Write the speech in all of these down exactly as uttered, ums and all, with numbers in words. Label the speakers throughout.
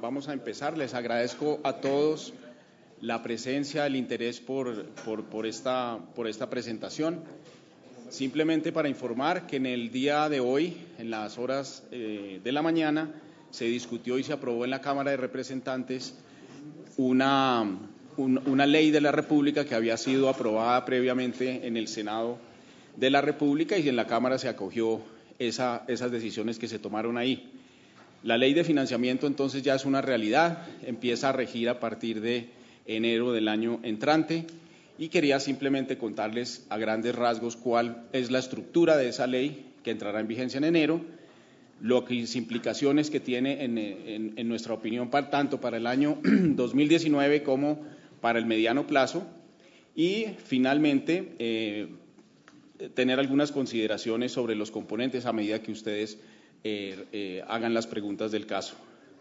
Speaker 1: vamos a empezar. Les agradezco a todos la presencia, el interés por, por, por, esta, por esta presentación. Simplemente para informar que en el día de hoy, en las horas eh, de la mañana, se discutió y se aprobó en la Cámara de Representantes una, un, una ley de la República que había sido aprobada previamente en el Senado de la República y en la Cámara se acogió esa, esas decisiones que se tomaron ahí. La ley de financiamiento entonces ya es una realidad, empieza a regir a partir de enero del año entrante y quería simplemente contarles a grandes rasgos cuál es la estructura de esa ley que entrará en vigencia en enero, lo que las implicaciones que tiene en, en, en nuestra opinión para, tanto para el año dos mil diecinueve como para el mediano plazo y finalmente eh, tener algunas consideraciones sobre los componentes a medida que ustedes eh, eh, hagan las preguntas del caso.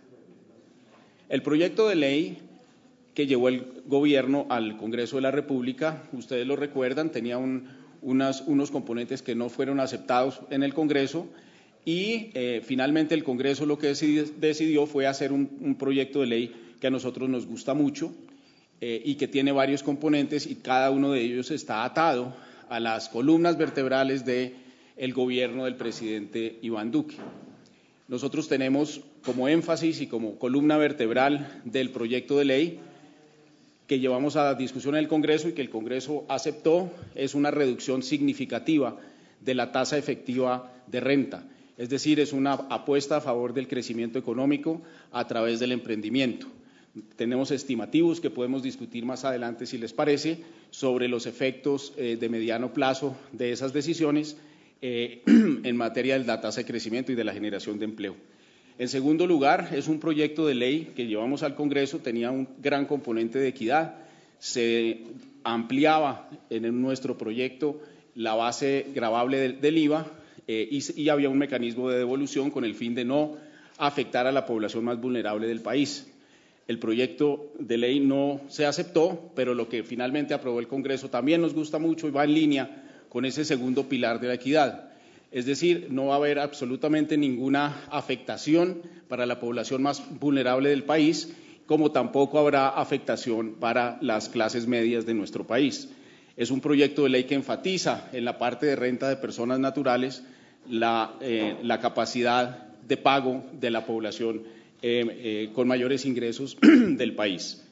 Speaker 1: El proyecto de ley que llevó el Gobierno al Congreso de la República, ustedes lo recuerdan, tenía un, unas, unos componentes que no fueron aceptados en el Congreso y eh, finalmente el Congreso lo que decidió, decidió fue hacer un, un proyecto de ley que a nosotros nos gusta mucho eh, y que tiene varios componentes y cada uno de ellos está atado a las columnas vertebrales del Gobierno del presidente Iván Duque. Nosotros tenemos como énfasis y como columna vertebral del proyecto de ley que llevamos a discusión en el Congreso y que el Congreso aceptó es una reducción significativa de la tasa efectiva de renta. Es decir, es una apuesta a favor del crecimiento económico a través del emprendimiento. Tenemos estimativos que podemos discutir más adelante, si les parece, sobre los efectos eh, de mediano plazo de esas decisiones eh, en materia de la tasa de crecimiento y de la generación de empleo. En segundo lugar, es un proyecto de ley que llevamos al Congreso, tenía un gran componente de equidad, se ampliaba en nuestro proyecto la base gravable del, del I V A eh, y, y había un mecanismo de devolución con el fin de no afectar a la población más vulnerable del país. El proyecto de ley no se aceptó, pero lo que finalmente aprobó el Congreso también nos gusta mucho y va en línea con ese segundo pilar de la equidad. Es decir, no va a haber absolutamente ninguna afectación para la población más vulnerable del país, como tampoco habrá afectación para las clases medias de nuestro país. Es un proyecto de ley que enfatiza en la parte de renta de personas naturales la, eh, la capacidad de pago de la población eh, eh, con mayores ingresos del país.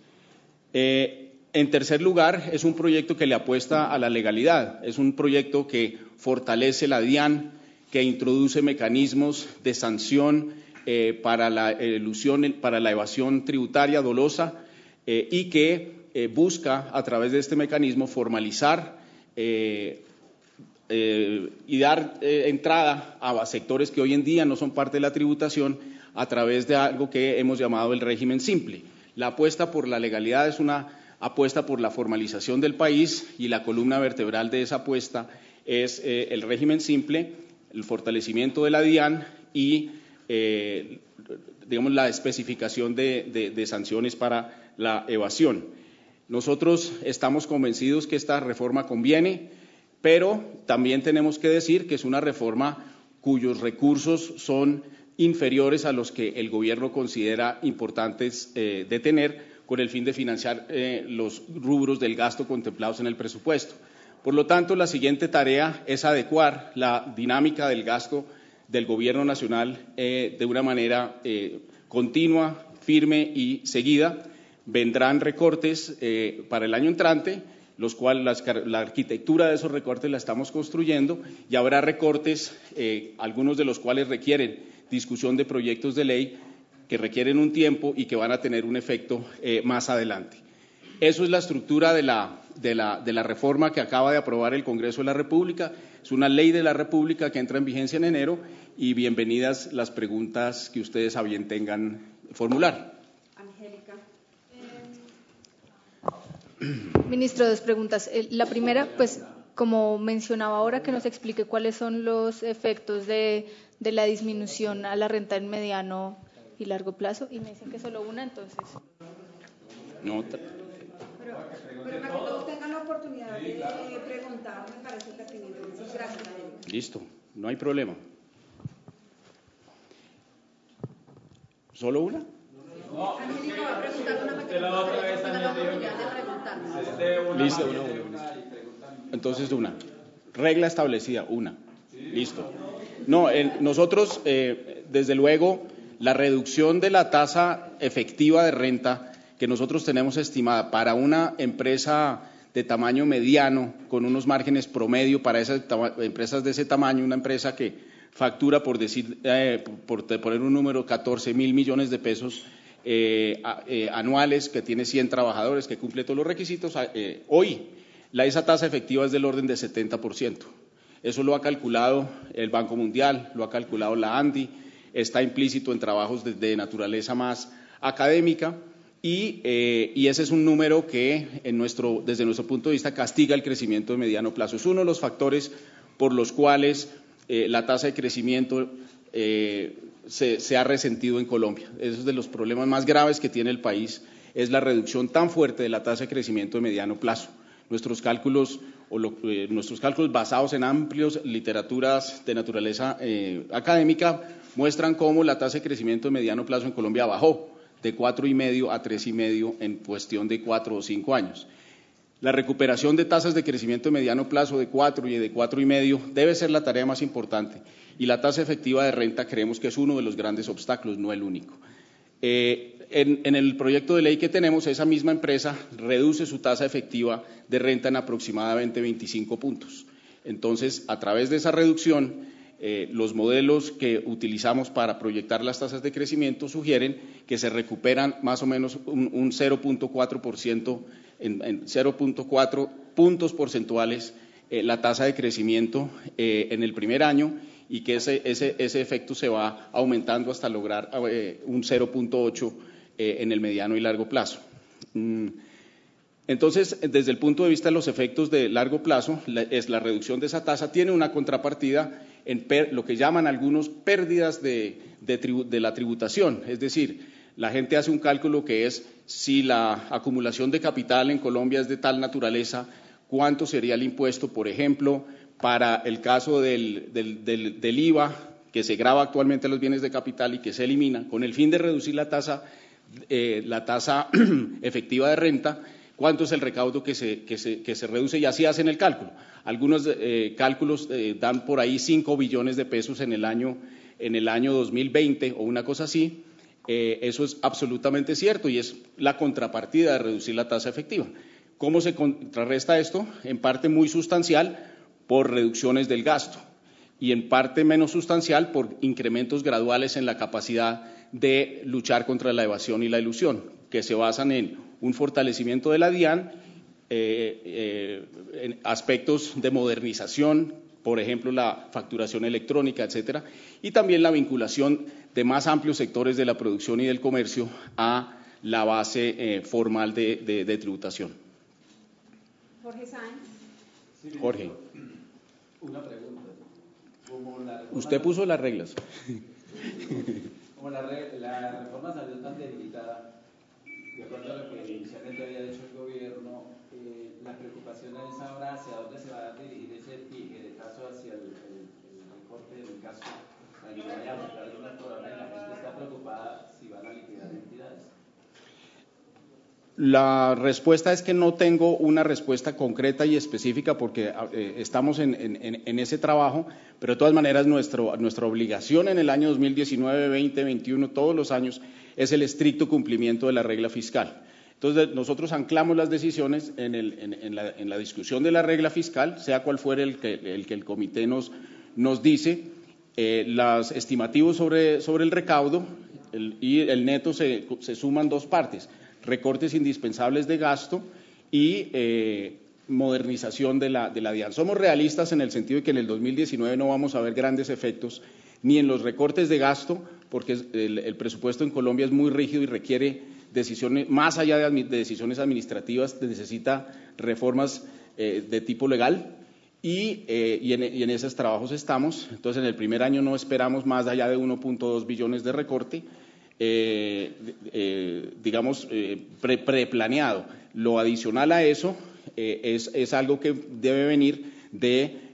Speaker 1: Eh, En tercer lugar, es un proyecto que le apuesta a la legalidad, es un proyecto que fortalece la DIAN, que introduce mecanismos de sanción eh, para la elusión, para la evasión tributaria dolosa eh, y que eh, busca, a través de este mecanismo, formalizar eh, eh, y dar eh, entrada a sectores que hoy en día no son parte de la tributación a través de algo que hemos llamado el régimen simple. La apuesta por la legalidad es una apuesta por la formalización del país y la columna vertebral de esa apuesta es eh, el régimen simple, el fortalecimiento de la DIAN y eh, digamos, la especificación de, de, de sanciones para la evasión. Nosotros estamos convencidos que esta reforma conviene, pero también tenemos que decir que es una reforma cuyos recursos son inferiores a los que el Gobierno considera importantes eh, de tener, con el fin de financiar eh, los rubros del gasto contemplados en el presupuesto. Por lo tanto, la siguiente tarea es adecuar la dinámica del gasto del Gobierno Nacional eh, de una manera eh, continua, firme y seguida. Vendrán recortes eh, para el año entrante, los cuales las, la arquitectura de esos recortes la estamos construyendo y habrá recortes, eh, algunos de los cuales requieren discusión de proyectos de ley que requieren un tiempo y que van a tener un efecto eh, más adelante. Eso es la estructura de la, de, la, de la reforma que acaba de aprobar el Congreso de la República. Es una ley de la República que entra en vigencia en enero y bienvenidas las preguntas que ustedes a bien tengan formular.
Speaker 2: Angélica. Eh, Ministro, dos preguntas. La primera, pues, como mencionaba ahora, que nos explique cuáles son los efectos de, de la disminución a la renta en mediano y largo plazo, y me dicen que solo una, entonces.
Speaker 1: No.
Speaker 3: Pero, pero para que todos tengan la oportunidad de preguntar, me parece pertinente. Muchas gracias.
Speaker 1: Listo, no hay problema. ¿Solo una?
Speaker 3: Angélica va a preguntar una que la otra vez también la oportunidad de preguntarme.
Speaker 1: Listo. Entonces, una. Regla establecida, una. Listo. No, eh, nosotros, eh, desde luego, la reducción de la tasa efectiva de renta que nosotros tenemos estimada para una empresa de tamaño mediano, con unos márgenes promedio para esas empresas de ese tamaño, una empresa que factura, por decir, eh, por poner un número, catorce mil millones de pesos eh, eh, anuales, que tiene cien trabajadores, que cumple todos los requisitos, eh, hoy la, esa tasa efectiva es del orden de setenta por ciento. Eso lo ha calculado el Banco Mundial, lo ha calculado la ANDI, está implícito en trabajos de, de naturaleza más académica. Y, eh, y ese es un número que en nuestro, desde nuestro punto de vista castiga el crecimiento de mediano plazo. Es uno de los factores por los cuales eh, la tasa de crecimiento eh, se, se ha resentido en Colombia. Esos es de los problemas más graves que tiene el país, es la reducción tan fuerte de la tasa de crecimiento de mediano plazo. Nuestros cálculos, o lo, eh, nuestros cálculos basados en amplias literaturas de naturaleza eh, académica muestran cómo la tasa de crecimiento de mediano plazo en Colombia bajó de cuatro y medio a tres y medio en cuestión de cuatro o cinco años. La recuperación de tasas de crecimiento de mediano plazo de cuatro y de cuatro y medio debe ser la tarea más importante, y la tasa efectiva de renta creemos que es uno de los grandes obstáculos, no el único. Eh, en, en el proyecto de ley que tenemos, esa misma empresa reduce su tasa efectiva de renta en aproximadamente veinticinco puntos. Entonces, a través de esa reducción, Eh, los modelos que utilizamos para proyectar las tasas de crecimiento sugieren que se recuperan más o menos un, un cero punto cuatro por ciento, en, en cero punto cuatro puntos porcentuales eh, la tasa de crecimiento eh, en el primer año, y que ese, ese, ese efecto se va aumentando hasta lograr eh, un cero punto ocho eh, en el mediano y largo plazo. Mm. Entonces, desde el punto de vista de los efectos de largo plazo, la, es la reducción de esa tasa tiene una contrapartida en per, lo que llaman algunos pérdidas de, de, tribu, de la tributación. Es decir, la gente hace un cálculo que es si la acumulación de capital en Colombia es de tal naturaleza, cuánto sería el impuesto, por ejemplo, para el caso del, del, del, del I V A, que se grava actualmente a los bienes de capital y que se elimina, con el fin de reducir la tasa, eh, la tasa efectiva de renta. ¿Cuánto es el recaudo que se, que se, que se reduce? Y así hacen el cálculo. Algunos eh, cálculos eh, dan por ahí cinco billones de pesos en el año, en el año dos mil veinte o una cosa así. Eh, eso es absolutamente cierto y es la contrapartida de reducir la tasa efectiva. ¿Cómo se contrarresta esto? En parte muy sustancial por reducciones del gasto y en parte menos sustancial por incrementos graduales en la capacidad de luchar contra la evasión y la elusión, que se basan en un fortalecimiento de la DIAN, eh, eh, en aspectos de modernización, por ejemplo, la facturación electrónica, etcétera, y también la vinculación de más amplios sectores de la producción y del comercio a la base eh, formal de, de, de tributación.
Speaker 3: Jorge Sáenz.
Speaker 1: Jorge.
Speaker 4: Una pregunta. Como la
Speaker 1: Usted puso las reglas.
Speaker 4: Como la, re, la reforma salió tan debilitada, de acuerdo a lo que inicialmente había dicho el gobierno, eh, la preocupación es ahora hacia dónde se va a dirigir ese pique de caso hacia el, el, el recorte del caso, para que vaya a buscar una programa y la gente está preocupada si van a liquidar entidades.
Speaker 1: La respuesta es que no tengo una respuesta concreta y específica porque eh, estamos en, en, en ese trabajo, pero de todas maneras nuestro, nuestra obligación en el año dos mil diecinueve, veinte, veintiuno, todos los años, es el estricto cumplimiento de la regla fiscal. Entonces, nosotros anclamos las decisiones en, el, en, en, la, en la discusión de la regla fiscal, sea cual fuere el que el, que el comité nos, nos dice, eh, los estimativos sobre, sobre el recaudo el, y el neto se, se suman dos partes, recortes indispensables de gasto y eh, modernización de la, de la DIAN. Somos realistas en el sentido de que en el dos mil diecinueve no vamos a ver grandes efectos ni en los recortes de gasto, porque el, el presupuesto en Colombia es muy rígido y requiere decisiones, más allá de, de decisiones administrativas, necesita reformas eh, de tipo legal y, eh, y, en, y en esos trabajos estamos. Entonces, en el primer año no esperamos más allá de uno punto dos billones de recorte, eh, eh, digamos, eh, pre, preplaneado. Lo adicional a eso eh, es, es algo que debe venir de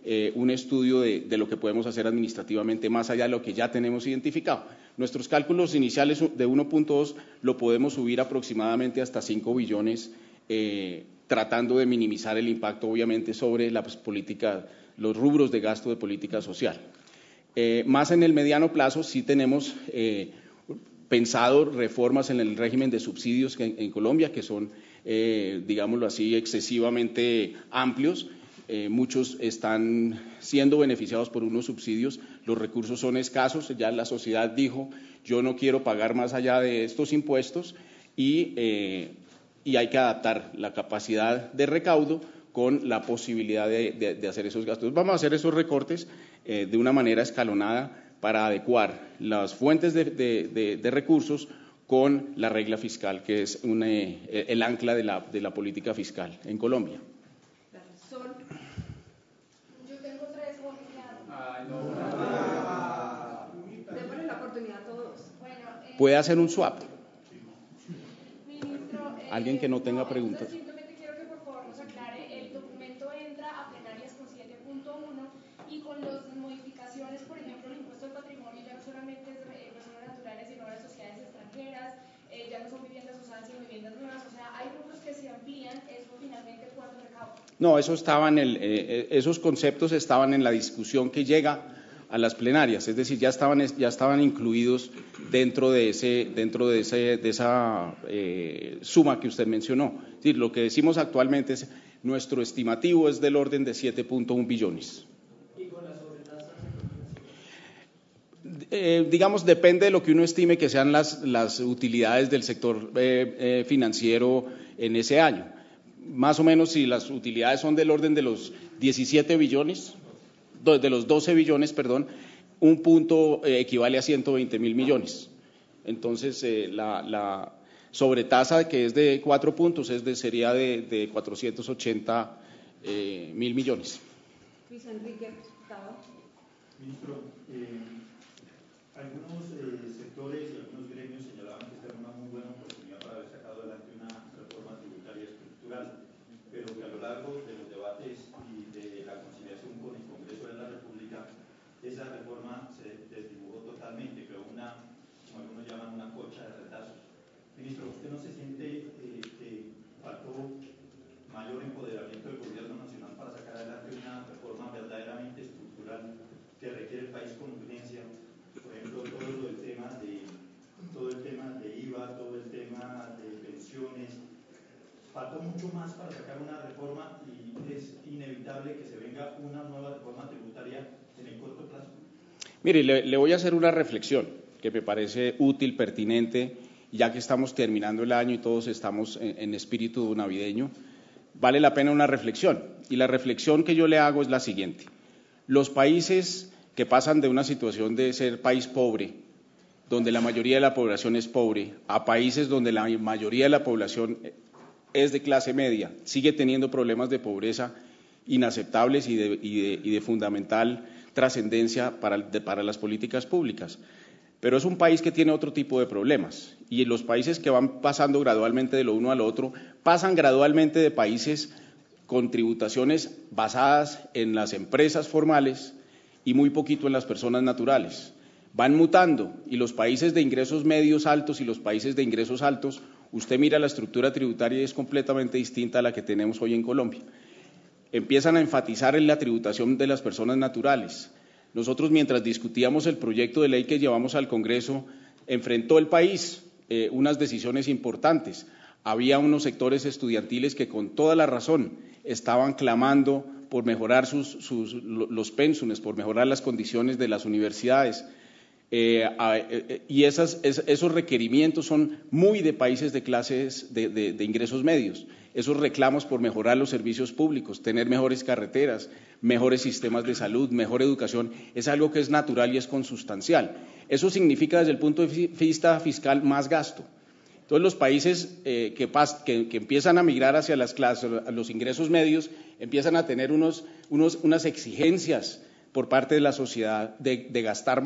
Speaker 1: eh, un estudio de, de lo que podemos hacer administrativamente más allá de lo que ya tenemos identificado. Nuestros cálculos iniciales de uno punto dos lo podemos subir aproximadamente hasta cinco billones, eh, tratando de minimizar el impacto, obviamente, sobre las políticas, los rubros de gasto de política social. Eh, más en el mediano plazo sí tenemos eh, pensado reformas en el régimen de subsidios que en, en Colombia, que son, eh, digámoslo así, excesivamente amplios. Eh, muchos están siendo beneficiados por unos subsidios, los recursos son escasos, ya la sociedad dijo, yo no quiero pagar más allá de estos impuestos y, eh, y hay que adaptar la capacidad de recaudo con la posibilidad de, de, de hacer esos gastos. Vamos a hacer esos recortes eh, de una manera escalonada para adecuar las fuentes de, de, de, de recursos con la regla fiscal, que es una, el ancla de la, de la política fiscal en Colombia.
Speaker 3: Yo tengo tres bolivianos.
Speaker 4: Ay, no.
Speaker 3: Ah, démosle la oportunidad a todos.
Speaker 2: Bueno, eh,
Speaker 1: Puede hacer un swap.
Speaker 2: Ministro, eh,
Speaker 1: Alguien que no tenga
Speaker 2: no,
Speaker 1: preguntas.
Speaker 2: Simplemente quiero que por favor nos aclare, el documento entra a plenarias con siete punto uno y con las modificaciones, por ejemplo, el impuesto al patrimonio ya no solamente es de personas naturales, sino de sociedades extranjeras, eh, ya no son viviendas usadas, sino viviendas nuevas, o sea, hay rubros que se amplían, eso finalmente cuánto recauda.
Speaker 1: No, eso estaba en el, eh, esos conceptos estaban en la discusión que llega a las plenarias, es decir, ya estaban, ya estaban incluidos dentro de, ese, dentro de, ese, de esa eh, suma que usted mencionó. Es decir, lo que decimos actualmente es, nuestro estimativo es del orden de siete punto uno billones.
Speaker 5: ¿Y con la sobretasa?
Speaker 1: Eh, digamos, depende de lo que uno estime que sean las, las utilidades del sector eh, eh, financiero en ese año. Más o menos, si las utilidades son del orden de los diecisiete billones, de los doce billones, perdón, un punto eh, equivale a ciento veinte mil millones. Entonces, eh, la, la sobretasa, que es de cuatro puntos, es de, sería de, de cuatrocientos ochenta eh, mil millones.
Speaker 3: Luis Enrique, Gustavo.
Speaker 6: Ministro, eh, algunos eh, sectores y algunos gremios señalaban que esta era una muy buena oportunidad para haber sacado adelante una reforma tributaria estructural, pero que a lo largo de los debates y de la conciliación con el Congreso de la República, esa reforma se desdibujó totalmente, creó una, como algunos llaman, una cocha de retazos. Ministro, ¿usted no se siente eh, que faltó mayor empoderamiento del Gobierno Nacional para sacar adelante una reforma verdaderamente estructural que requiere el país con urgencia? Por ejemplo, todo lo del tema de, todo el tema de I V A, todo el tema de pensiones. Faltó mucho más para sacar una reforma y es inevitable que se venga una nueva reforma tributaria en el corto plazo.
Speaker 1: Mire, le, le voy a hacer una reflexión que me parece útil, pertinente, ya que estamos terminando el año y todos estamos en, en espíritu navideño. Vale la pena una reflexión, y la reflexión que yo le hago es la siguiente. Los países que pasan de una situación de ser país pobre, donde la mayoría de la población es pobre, a países donde la mayoría de la población es de clase media, sigue teniendo problemas de pobreza inaceptables y de, y de, y de fundamental trascendencia para, de, para las políticas públicas. Pero es un país que tiene otro tipo de problemas, y los países que van pasando gradualmente de lo uno al otro, pasan gradualmente de países con tributaciones basadas en las empresas formales y muy poquito en las personas naturales. Van mutando, y los países de ingresos medios altos y los países de ingresos altos, usted mira la estructura tributaria y es completamente distinta a la que tenemos hoy en Colombia. Empiezan a enfatizar en la tributación de las personas naturales. Nosotros, mientras discutíamos el proyecto de ley que llevamos al Congreso, enfrentó el país eh, unas decisiones importantes. Había unos sectores estudiantiles que con toda la razón estaban clamando por mejorar sus, sus, los pénsumes, por mejorar las condiciones de las universidades. Eh, eh, y esas, es, esos requerimientos son muy de países de clases de, de, de ingresos medios. Esos reclamos por mejorar los servicios públicos, tener mejores carreteras, mejores sistemas de salud, mejor educación, es algo que es natural y es consustancial. Eso significa, desde el punto de vista fiscal, más gasto. Entonces, los países eh, que, pas, que, que empiezan a migrar hacia las clases, a los ingresos medios, empiezan a tener unos, unos, unas exigencias por parte de la sociedad de, de gastar más.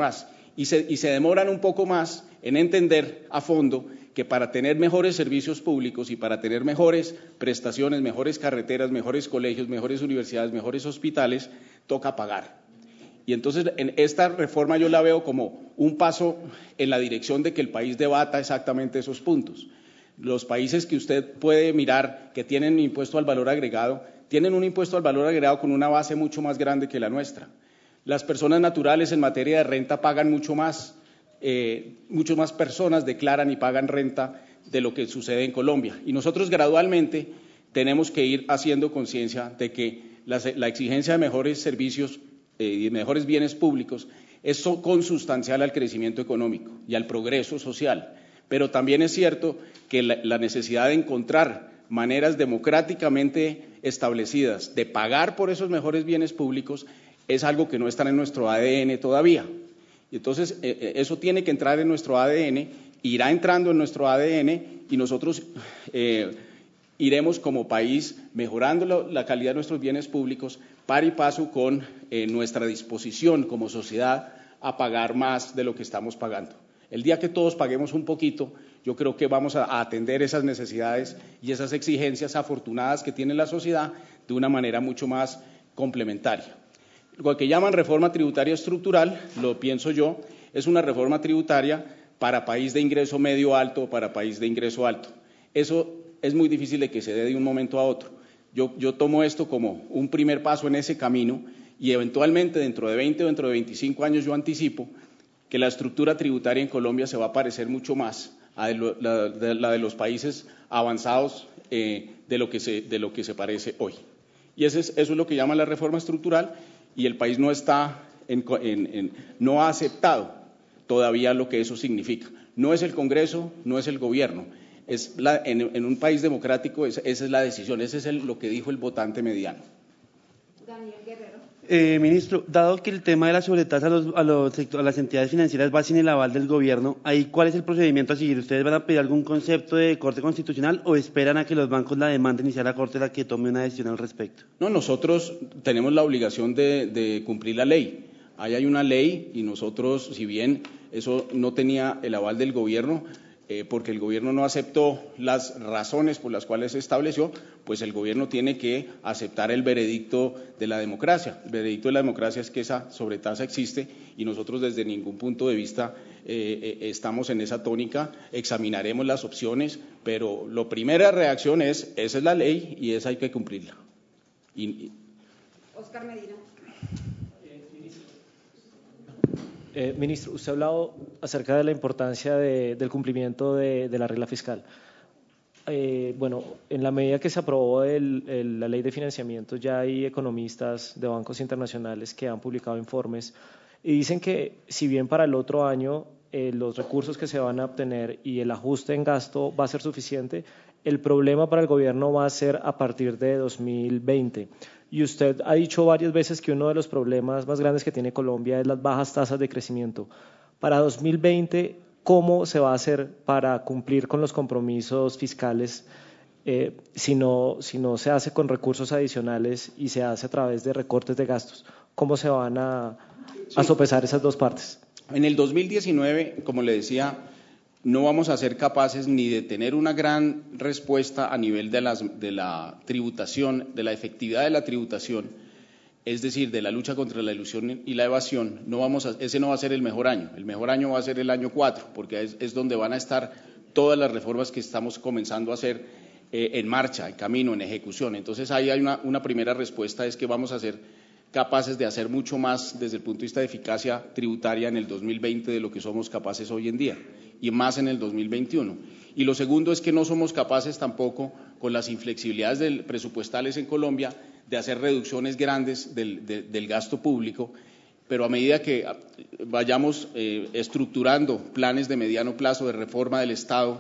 Speaker 1: y se, y se demoran un poco más en entender a fondo que para tener mejores servicios públicos y para tener mejores prestaciones, mejores carreteras, mejores colegios, mejores universidades, mejores hospitales, toca pagar. Y entonces en esta reforma yo la veo como un paso en la dirección de que el país debata exactamente esos puntos. Los países que usted puede mirar que tienen impuesto al valor agregado, tienen un impuesto al valor agregado con una base mucho más grande que la nuestra. Las personas naturales en materia de renta pagan mucho más, eh, muchas más personas declaran y pagan renta de lo que sucede en Colombia. Y nosotros gradualmente tenemos que ir haciendo conciencia de que la, la exigencia de mejores servicios y eh, mejores bienes públicos es consustancial al crecimiento económico y al progreso social. Pero también es cierto que la, la necesidad de encontrar maneras democráticamente establecidas de pagar por esos mejores bienes públicos es algo que no está en nuestro A D N todavía. Y entonces eh, eso tiene que entrar en nuestro A D N, irá entrando en nuestro A D N y nosotros eh, iremos como país mejorando la, la calidad de nuestros bienes públicos par y paso con eh, nuestra disposición como sociedad a pagar más de lo que estamos pagando. El día que todos paguemos un poquito, yo creo que vamos a, a atender esas necesidades y esas exigencias afortunadas que tiene la sociedad de una manera mucho más complementaria. Lo que llaman reforma tributaria estructural, lo pienso yo, es una reforma tributaria para país de ingreso medio alto o para país de ingreso alto. Eso es muy difícil de que se dé de un momento a otro. Yo, yo tomo esto como un primer paso en ese camino y eventualmente dentro de veinte o dentro de veinticinco años yo anticipo que la estructura tributaria en Colombia se va a parecer mucho más a de lo, la, de, la de los países avanzados eh, de, lo que se, de lo que se parece hoy. Y ese es, eso es lo que llama la reforma estructural y el país no está, en, en, en, no ha aceptado todavía lo que eso significa. No es el Congreso, no es el gobierno. Es la, en, en un país democrático es, esa es la decisión, ese es el, lo que dijo el votante mediano.
Speaker 3: Daniel Guerrero.
Speaker 5: Eh, ministro, dado que el tema de la sobretasa a, los, a, los, a las entidades financieras va sin el aval del gobierno, ¿ahí cuál es el procedimiento a seguir? ¿Ustedes van a pedir algún concepto de Corte Constitucional o esperan a que los bancos la demanden y sea la Corte la que tome una decisión al respecto?
Speaker 1: No, nosotros tenemos la obligación de, de cumplir la ley. Ahí hay una ley y nosotros, si bien eso no tenía el aval del gobierno, Eh, porque el gobierno no aceptó las razones por las cuales se estableció, pues el gobierno tiene que aceptar el veredicto de la democracia. El veredicto de la democracia es que esa sobretasa existe y nosotros desde ningún punto de vista eh, eh, estamos en esa tónica, examinaremos las opciones, pero la primera reacción es, esa es la ley y esa hay que cumplirla. Y, y...
Speaker 3: Oscar Medina.
Speaker 7: Eh, ministro, usted ha hablado acerca de la importancia de, del cumplimiento de, de la regla fiscal. Eh, bueno, en la medida que se aprobó el, el, la ley de financiamiento, ya hay economistas de bancos internacionales que han publicado informes y dicen que si bien para el otro año eh, los recursos que se van a obtener y el ajuste en gasto va a ser suficiente, el problema para el gobierno va a ser a partir de dos mil veinte. Y usted ha dicho varias veces que uno de los problemas más grandes que tiene Colombia es las bajas tasas de crecimiento. Para dos mil veinte, ¿cómo se va a hacer para cumplir con los compromisos fiscales eh, si no, si no se hace con recursos adicionales y se hace a través de recortes de gastos? ¿Cómo se van a, a sopesar esas dos partes?
Speaker 1: En el dos mil diecinueve, como le decía, no vamos a ser capaces ni de tener una gran respuesta a nivel de, las, de la tributación, de la efectividad de la tributación, es decir, de la lucha contra la elusión y la evasión. No vamos a, ese no va a ser el mejor año. El mejor año va a ser el año cuatro, porque es, es donde van a estar todas las reformas que estamos comenzando a hacer eh, en marcha, en camino, en ejecución. Entonces ahí hay una, una primera respuesta, es que vamos a ser capaces de hacer mucho más desde el punto de vista de eficacia tributaria en el dos mil veinte de lo que somos capaces hoy en día y más en el dos mil veintiuno. Y lo segundo es que no somos capaces tampoco, con las inflexibilidades del, presupuestales en Colombia, de hacer reducciones grandes del, de, del gasto público, pero a medida que vayamos eh, estructurando planes de mediano plazo de reforma del Estado,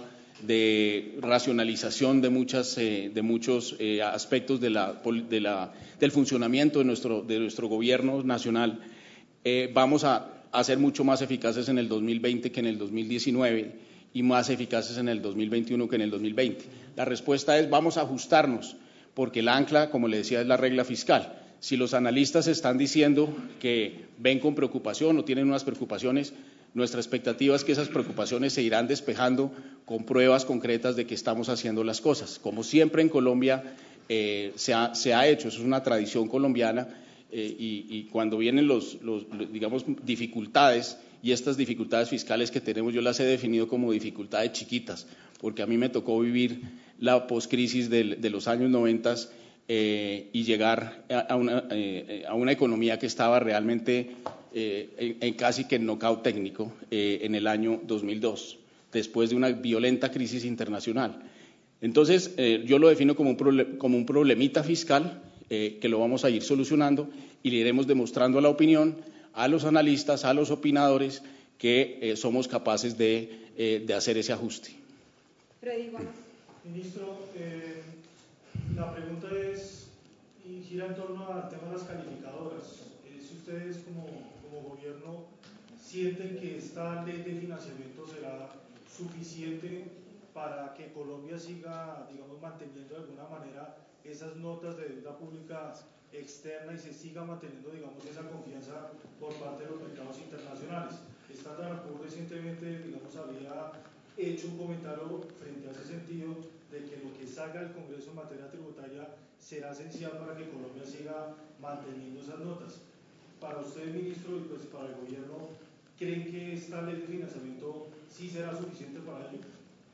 Speaker 1: de racionalización de, muchas, eh, de muchos eh, aspectos de la, de la, del funcionamiento de nuestro, de nuestro gobierno nacional, eh, vamos a, a ser mucho más eficaces en el dos mil veinte que en el dos mil diecinueve y más eficaces en el dos mil veintiuno que en el dos mil veinte. La respuesta es vamos a ajustarnos, porque el ancla, como le decía, es la regla fiscal. Si los analistas están diciendo que ven con preocupación o tienen unas preocupaciones, Nuestra expectativa es que esas preocupaciones se irán despejando con pruebas concretas de que estamos haciendo las cosas. Como siempre en Colombia eh, se, ha, se ha hecho, eso es una tradición colombiana, eh, y, y cuando vienen los, los, digamos, dificultades, y estas dificultades fiscales que tenemos yo las he definido como dificultades chiquitas, porque a mí me tocó vivir la poscrisis de, de los años noventas eh, y llegar a, a, una, eh, a una economía que estaba realmente eh, en, en casi que en knockout técnico eh, en el año dos mil dos, después de una violenta crisis internacional. Entonces, eh, yo lo defino como un, problem, como un problemita fiscal eh, que lo vamos a ir solucionando y le iremos demostrando a la opinión, a los analistas, a los opinadores, que eh, somos capaces de, eh, de hacer ese ajuste.
Speaker 3: Freddy Gómez.
Speaker 8: Ministro, eh, la pregunta es, y gira en torno al tema de las calificadoras. Eh, si ustedes como, como gobierno sienten que esta ley de financiamiento será suficiente para que Colombia siga, digamos, manteniendo de alguna manera esas notas de deuda pública externa y se siga manteniendo, digamos, esa confianza por parte de los mercados internacionales. Standard and Poor's recientemente, digamos, había hecho un comentario frente a ese sentido de que lo que salga del Congreso en materia tributaria será esencial para que Colombia siga manteniendo esas notas. Para usted, ministro, y pues para el gobierno, ¿creen que esta ley de financiamiento sí será suficiente para ello?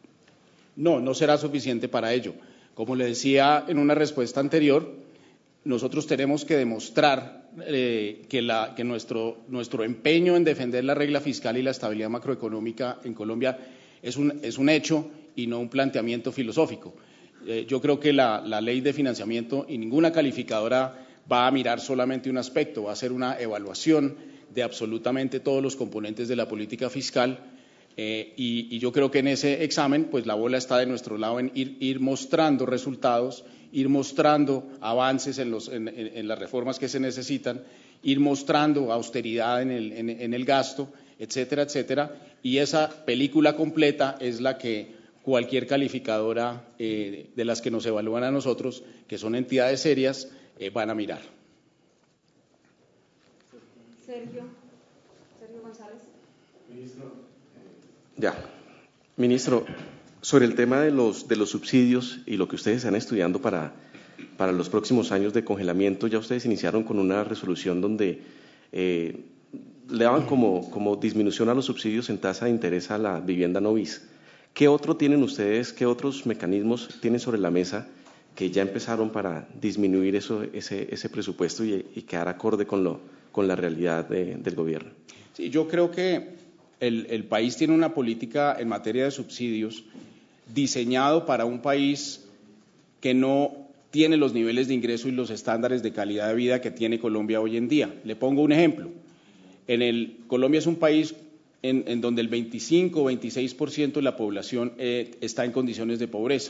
Speaker 1: No, no será suficiente para ello. Como le decía en una respuesta anterior, nosotros tenemos que demostrar eh, que, la, que nuestro, nuestro empeño en defender la regla fiscal y la estabilidad macroeconómica en Colombia es un, es un hecho y no un planteamiento filosófico. Eh, yo creo que la, la ley de financiamiento y ninguna calificadora va a mirar solamente un aspecto, va a hacer una evaluación de absolutamente todos los componentes de la política fiscal. Eh, y, y yo creo que en ese examen, pues la bola está de nuestro lado en ir, ir mostrando resultados, ir mostrando avances en, los, en, en, en las reformas que se necesitan, ir mostrando austeridad en el, en, en el gasto, etcétera, etcétera. Y esa película completa es la que cualquier calificadora eh, de las que nos evalúan a nosotros, que son entidades serias, eh, van a mirar.
Speaker 3: Sergio, Sergio González.
Speaker 9: Ministro. Ya, ministro, sobre el tema de los, de los subsidios y lo que ustedes están estudiando para, para los próximos años de congelamiento, ya ustedes iniciaron con una resolución donde eh, le daban como, como disminución a los subsidios en tasa de interés a la vivienda no bis. ¿Qué otro tienen ustedes, qué otros mecanismos tienen sobre la mesa que ya empezaron para disminuir eso, ese, ese presupuesto y, y quedar acorde con, lo, con la realidad de, del gobierno?
Speaker 1: Sí, yo creo que El, el país tiene una política en materia de subsidios diseñado para un país que no tiene los niveles de ingreso y los estándares de calidad de vida que tiene Colombia hoy en día. Le pongo un ejemplo. En el, Colombia es un país en, en donde el veinticinco o veintiséis por ciento de la población eh, está en condiciones de pobreza.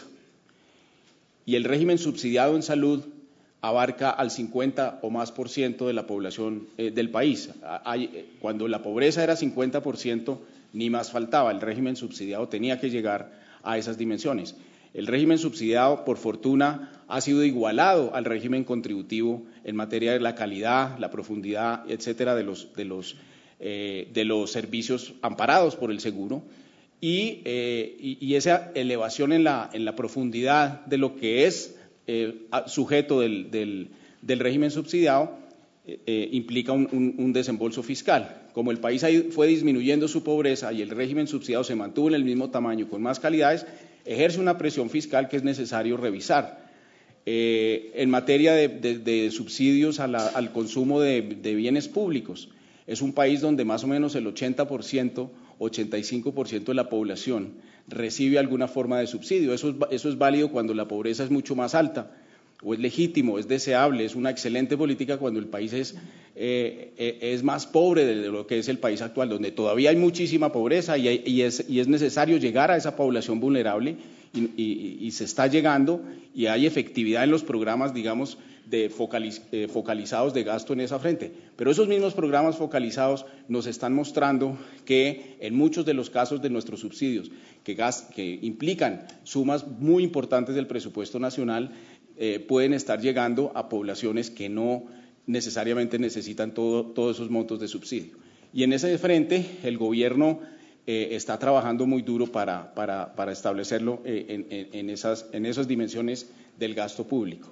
Speaker 1: Y el régimen subsidiado en salud abarca al cincuenta o más por ciento de la población eh, del país. Hay, cuando la pobreza era cincuenta por ciento, ni más faltaba, el régimen subsidiado tenía que llegar a esas dimensiones. El régimen subsidiado, por fortuna, ha sido igualado al régimen contributivo en materia de la calidad, la profundidad, etcétera, de los, de los, eh, de los servicios amparados por el seguro. Y, eh, y, y esa elevación en la, en la profundidad de lo que es Eh, sujeto del, del, del régimen subsidiado eh, eh, implica un, un, un desembolso fiscal. Como el país fue disminuyendo su pobreza y el régimen subsidiado se mantuvo en el mismo tamaño con más calidades, ejerce una presión fiscal que es necesario revisar. Eh, en materia de, de, de subsidios a la, al consumo de, de bienes públicos, es un país donde más o menos el ochenta por ciento, ochenta y cinco por ciento de la población recibe alguna forma de subsidio. Eso es, eso es válido cuando la pobreza es mucho más alta, o es legítimo, es deseable, es una excelente política cuando el país es, eh, es más pobre de lo que es el país actual, donde todavía hay muchísima pobreza y, hay, y, es, y es necesario llegar a esa población vulnerable y, y, y se está llegando y hay efectividad en los programas, digamos, de focaliz, eh, focalizados de gasto en esa frente. Pero esos mismos programas focalizados nos están mostrando que en muchos de los casos de nuestros subsidios que, gas, que implican sumas muy importantes del presupuesto nacional eh, pueden estar llegando a poblaciones que no necesariamente necesitan todo, todos esos montos de subsidio. Y en ese frente el gobierno eh, está trabajando muy duro para, para, para establecerlo eh, en, en, en, esas, en esas dimensiones del gasto público.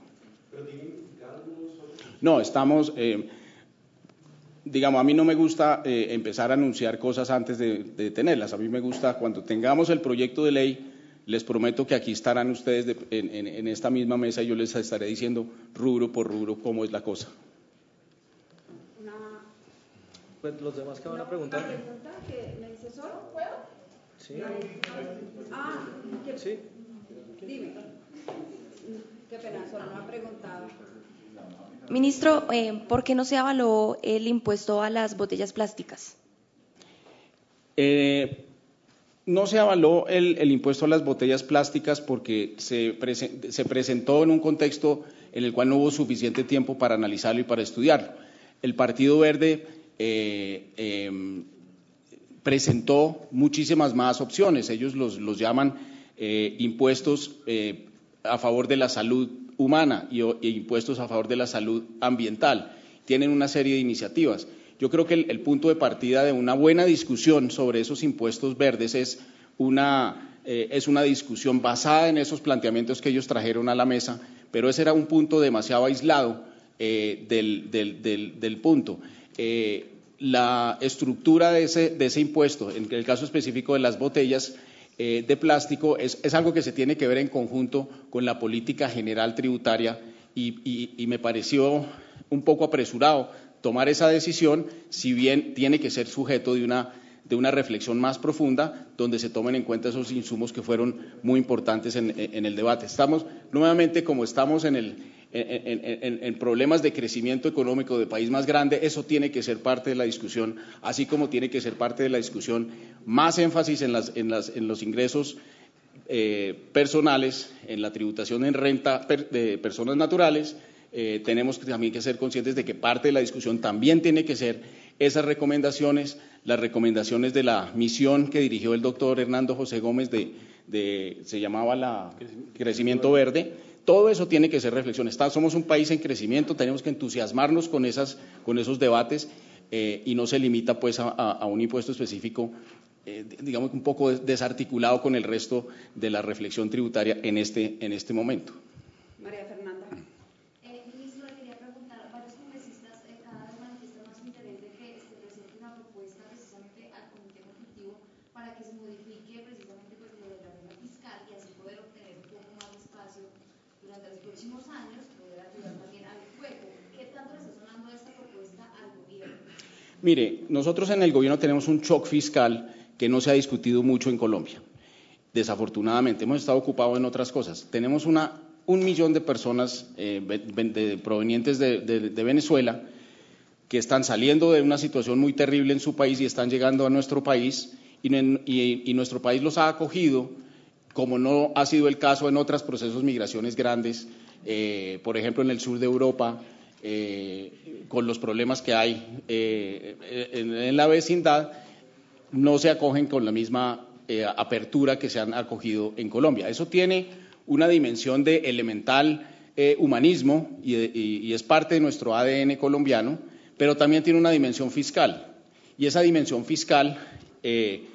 Speaker 1: No, estamos, eh, digamos, a mí no me gusta eh, empezar a anunciar cosas antes de, de tenerlas. A mí me gusta cuando tengamos el proyecto de ley, les prometo que aquí estarán ustedes de, en, en, en esta misma mesa y yo les estaré diciendo rubro por rubro cómo es la cosa.
Speaker 3: Una,
Speaker 7: Pues los demás que van a preguntar.
Speaker 3: ¿Una pregunta que me dice solo? ¿Puedo?
Speaker 7: Sí.
Speaker 3: Ah, ¿qué?
Speaker 7: Sí.
Speaker 3: Dime. Qué pena, solo no ha preguntado.
Speaker 10: Ministro, eh, ¿por qué no se avaló el impuesto a las botellas plásticas?
Speaker 1: Eh, no se avaló el, el impuesto a las botellas plásticas porque se, prese, se presentó en un contexto en el cual no hubo suficiente tiempo para analizarlo y para estudiarlo. El Partido Verde eh, eh, presentó muchísimas más opciones. Ellos los, los llaman eh, impuestos eh, a favor de la salud humana y, y impuestos a favor de la salud ambiental. Tienen una serie de iniciativas. Yo creo que el, el punto de partida de una buena discusión sobre esos impuestos verdes es una, eh, es una discusión basada en esos planteamientos que ellos trajeron a la mesa, pero ese era un punto demasiado aislado eh, del, del, del, del punto. Eh, la estructura de ese, de ese impuesto, en el caso específico de las botellas eh, de plástico, es, es algo que se tiene que ver en conjunto con la política general tributaria y, y, y me pareció un poco apresurado tomar esa decisión, si bien tiene que ser sujeto de una, de una reflexión más profunda, donde se tomen en cuenta esos insumos que fueron muy importantes en, en el debate. Estamos, nuevamente, como estamos en, el, en, en, en problemas de crecimiento económico de país más grande, eso tiene que ser parte de la discusión, así como tiene que ser parte de la discusión más énfasis en, las, en, las, en los ingresos eh, personales, en la tributación en renta per, de personas naturales. Eh, tenemos que, también que ser conscientes de que parte de la discusión también tiene que ser esas recomendaciones, las recomendaciones de la misión que dirigió el doctor Hernando José Gómez de, de se llamaba la Crecimiento Verde. Todo eso tiene que ser reflexión. Está, somos un país en crecimiento, tenemos que entusiasmarnos con, esas, con esos debates eh, y no se limita pues a, a, a un impuesto específico, eh, digamos un poco desarticulado con el resto de la reflexión tributaria en este, en este momento.
Speaker 3: María Fernanda.
Speaker 1: Mire, nosotros en el gobierno tenemos un shock fiscal que no se ha discutido mucho en Colombia. Desafortunadamente, hemos estado ocupados en otras cosas. Tenemos una, un millón de personas eh, de, de, provenientes de, de, de Venezuela que están saliendo de una situación muy terrible en su país y están llegando a nuestro país y, y, y nuestro país los ha acogido, como no ha sido el caso en otros procesos de migraciones grandes, eh, por ejemplo en el sur de Europa, Eh, con los problemas que hay eh, en, en la vecindad, no se acogen con la misma eh, apertura que se han acogido en Colombia. Eso tiene una dimensión de elemental eh, humanismo y, y, y es parte de nuestro A D N colombiano, pero también tiene una dimensión fiscal. Y esa dimensión fiscal eh,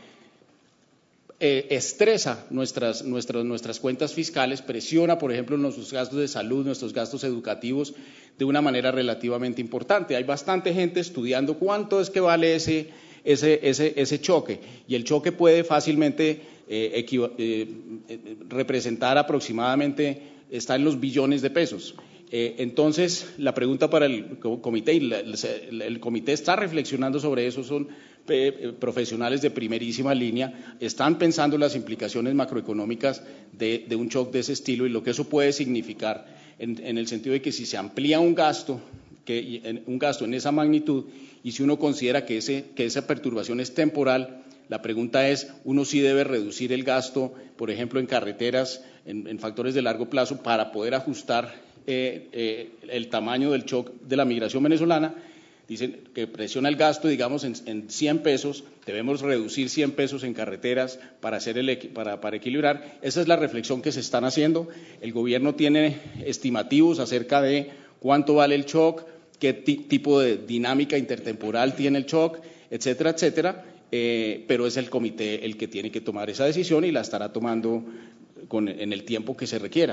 Speaker 1: eh, estresa nuestras, nuestras, nuestras cuentas fiscales, presiona, por ejemplo, nuestros gastos de salud, nuestros gastos educativos, de una manera relativamente importante. Hay bastante gente estudiando cuánto es que vale ese, ese, ese, ese choque, y el choque puede fácilmente eh, eh, representar aproximadamente, está en los billones de pesos. Eh, entonces, la pregunta para el comité, y la, el, el comité está reflexionando sobre eso, son eh, profesionales de primerísima línea, están pensando las implicaciones macroeconómicas de, de un shock de ese estilo y lo que eso puede significar en, en el sentido de que si se amplía un gasto, que, en, un gasto en esa magnitud, y si uno considera que, ese, que esa perturbación es temporal, la pregunta es, uno sí debe reducir el gasto, por ejemplo, en carreteras, en, en factores de largo plazo, para poder ajustar eh, eh, el tamaño del shock de la migración venezolana. Dicen que presiona el gasto, digamos, en, en cien pesos, debemos reducir cien pesos en carreteras para, hacer el, para, para equilibrar. Esa es la reflexión que se están haciendo. El gobierno tiene estimativos acerca de cuánto vale el shock, qué tipo de dinámica intertemporal tiene el shock. etcétera, etcétera, eh, pero es el comité el que tiene que tomar esa decisión y la estará tomando con, en el tiempo que se requiera.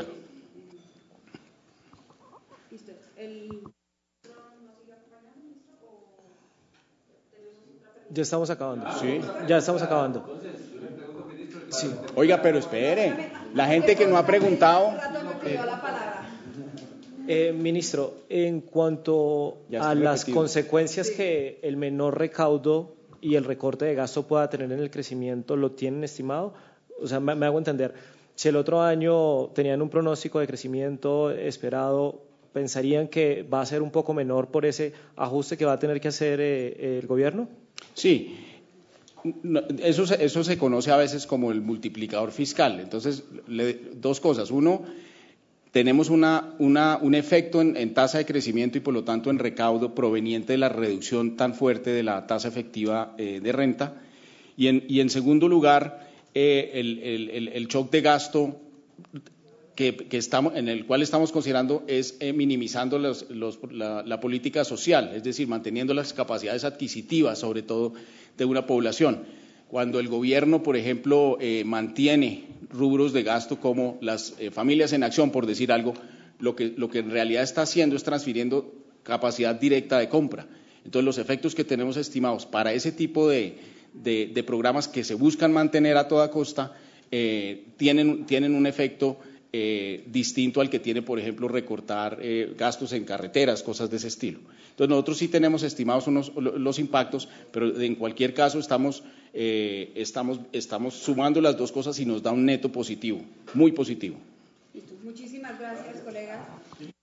Speaker 7: Ya estamos acabando.
Speaker 1: Sí.
Speaker 7: Ya estamos acabando. Sí.
Speaker 1: Oiga, pero espere, la gente que no ha preguntado.
Speaker 7: Eh, ministro, en cuanto a las consecuencias que el menor recaudo y el recorte de gasto pueda tener en el crecimiento, ¿lo tienen estimado? O sea, me, me hago entender, si el otro año tenían un pronóstico de crecimiento esperado, ¿pensarían que va a ser un poco menor por ese ajuste que va a tener que hacer eh, el gobierno?
Speaker 1: Sí, eso se, eso se conoce a veces como el multiplicador fiscal. Entonces, le, dos cosas. Uno, tenemos una, una, un efecto en, en tasa de crecimiento y por lo tanto en recaudo proveniente de la reducción tan fuerte de la tasa efectiva eh, de renta. Y en, y en segundo lugar, eh, el, el, el shock de gasto que, que estamos, en el cual estamos considerando es eh, minimizando los, los, la, la política social, es decir, manteniendo las capacidades adquisitivas, sobre todo, de una población. Cuando el gobierno, por ejemplo, eh, mantiene rubros de gasto como las eh, familias en acción, por decir algo, lo que, lo que en realidad está haciendo es transfiriendo capacidad directa de compra. Entonces, los efectos que tenemos estimados para ese tipo de, de, de programas que se buscan mantener a toda costa eh, tienen, tienen un efecto Eh, distinto al que tiene, por ejemplo, recortar eh, gastos en carreteras, cosas de ese estilo. Entonces, nosotros sí tenemos estimados unos, los impactos, pero en cualquier caso estamos, eh, estamos, estamos sumando las dos cosas y nos da un neto positivo, muy positivo.
Speaker 3: Muchísimas gracias, colegas.